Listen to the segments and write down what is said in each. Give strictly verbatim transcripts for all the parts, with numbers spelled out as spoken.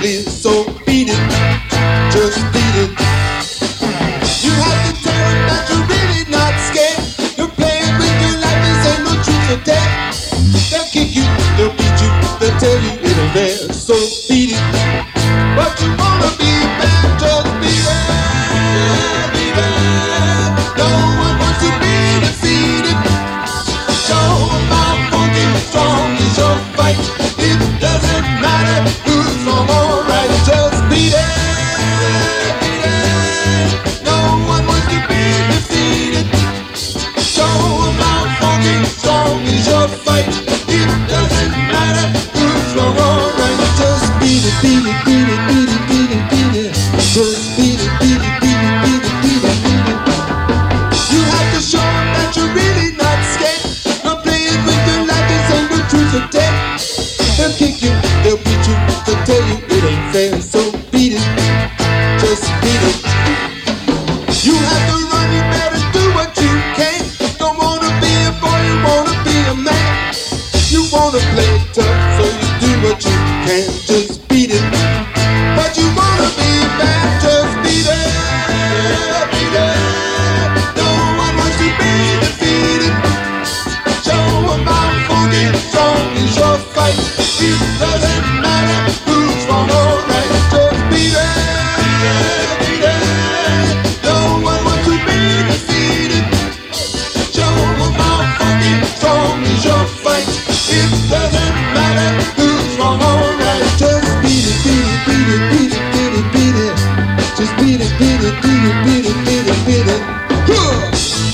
is, so beat it, just beat it. You have to tell them that you're really not scared. You're playing with your life, this ain't no truth or dare. They'll kick you, they'll beat you, they'll tell you it ain't fair, so beat it. But you wanna be bad, just beat it, beat it. No one wants to be defeated. Show them how funky strong is your fight. It doesn't matter who's wrong or right, just beat it, beat it. No one wants to be defeated. Show them how funky strong is your fight. It doesn't matter who's wrong or right, just beat it, beat it, beat it, beat it, beat it, beat it. Just beat it, beat it, beat it, beat it, beat it, beat it. You have to show them that you're really not scared. Not playing with your life, this ain't the truth or dare. They'll kick you, they'll beat you, they'll tell you it ain't fair, so beat it, just beat it. You have to run, you better do what you can. Don't wanna be a boy, you wanna be a man. You wanna play tough, so you do what you can, just beat it. But you wanna be bad, just beat it, beat it. No one wants to be defeated. Show them how funky strong is your fight. It doesn't matter who's wrong or right, just beat it, beat it. No one wants to be defeated. Show them how funky strong is your fight. It doesn't matter who's wrong or right, just beat it, beat it, beat it, beat it, beat it, beat it. Just beat it, beat it, beat it, beat it, beat it, beat it. Huh.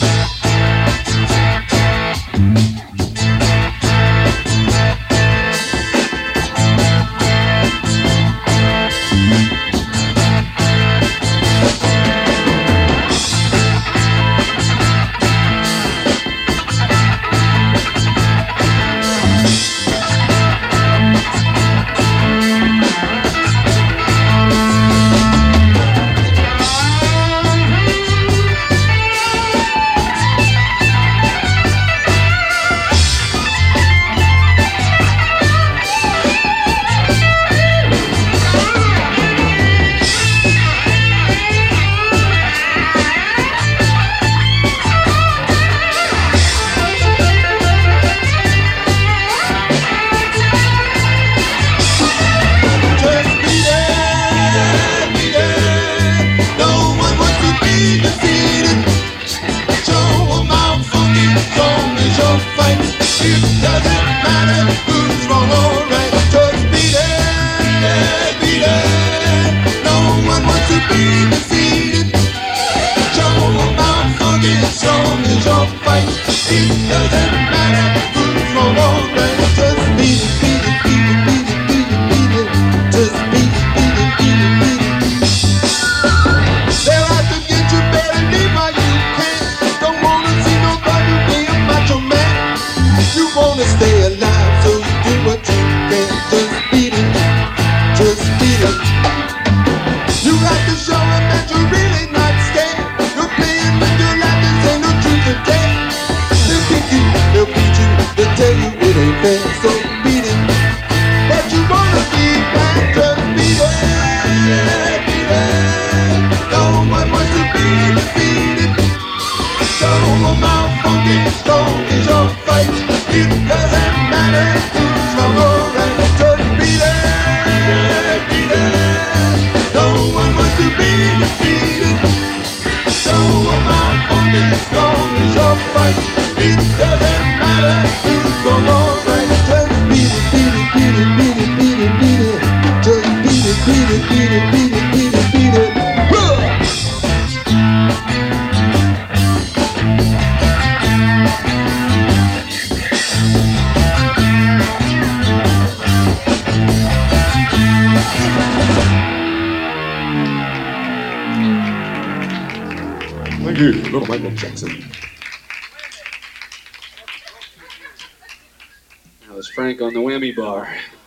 Thank you, little Michael Jackson. That was Frank on the whammy bar.